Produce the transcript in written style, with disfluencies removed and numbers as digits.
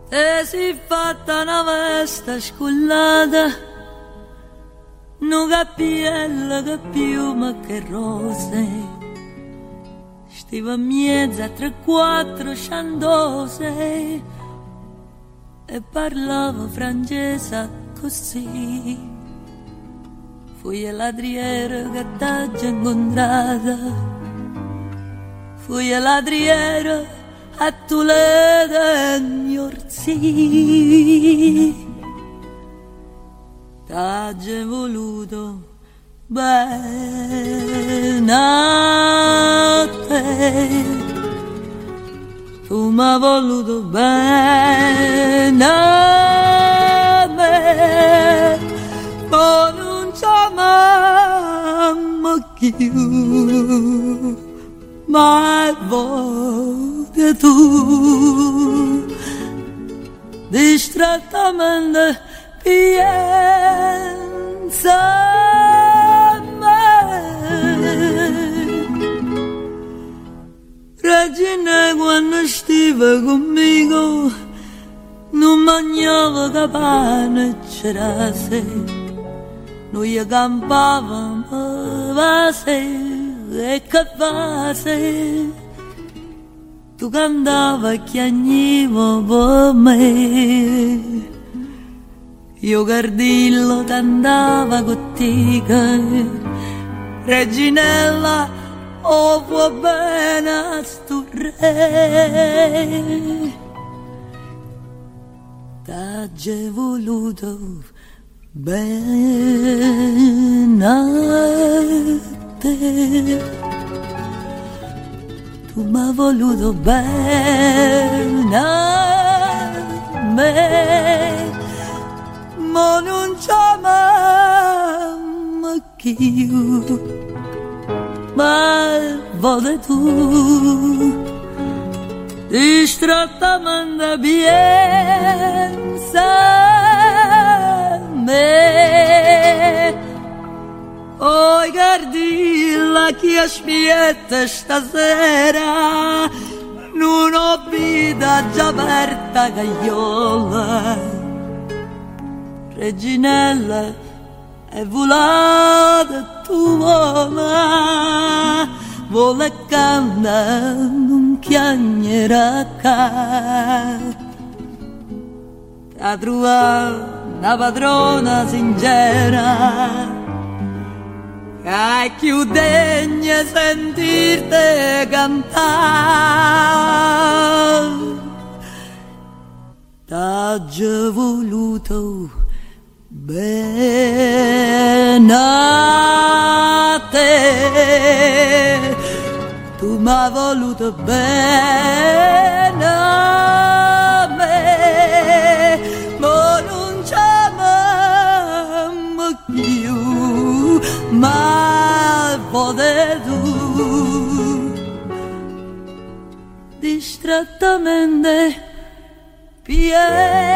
E si fatta una veste scullata, non capiella che piuma che rose, stiva mezza tre quattro sciandose e parlava francese così. Fui a ladriera che t'ha già incontrata, fui a ladriera a tu le degni orsi. T'ha già voluto bene a te, tu m'ha voluto bene a me, ma non c'è mamma più, ma volte tu distrattamente pensa a me. Regina quando stiva conmigo non mangiava capane e cerase, noi campavamo vase e cavase, tu cantava e chiagniva per me, io cardillo cantava con te, Reginella, oh va bene a sto re, t'ha già voluto bene a te, tu m'ha voluto bene a me, ma non c'è mamma più, ma vuole tu distrattamente pensa a me. Oh, guardilla che aspetta stasera, non ho vita già aperta cagliola, Reginella è volata tua, vuole canta non chiagnerà ca, t'ha trovato una padrona sincera, che più degna sentirte cantare, t'ha già voluto bene a te, tu m'hai voluto bene a me, ma non c'è mamma più, ma vuole tu distrattamente piena